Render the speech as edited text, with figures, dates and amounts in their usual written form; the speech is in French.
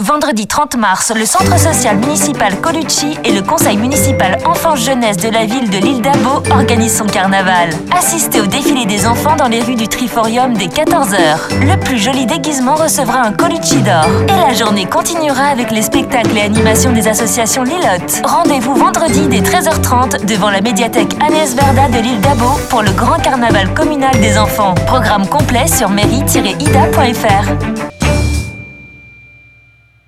Vendredi 30 mars, le centre social municipal Colucci et le conseil municipal enfance-jeunesse de la ville de l'île d'Abo organisent son carnaval. Assistez au défilé des enfants dans les rues du Triforium dès 14h. Le plus joli déguisement recevra un Colucci d'or. Et la journée continuera avec les spectacles et animations des associations Lillotte. Rendez-vous vendredi dès 13h30 devant la médiathèque Agnès Verda de l'île d'Abo pour le grand carnaval communal des enfants. Programme complet sur mairie-ida.fr.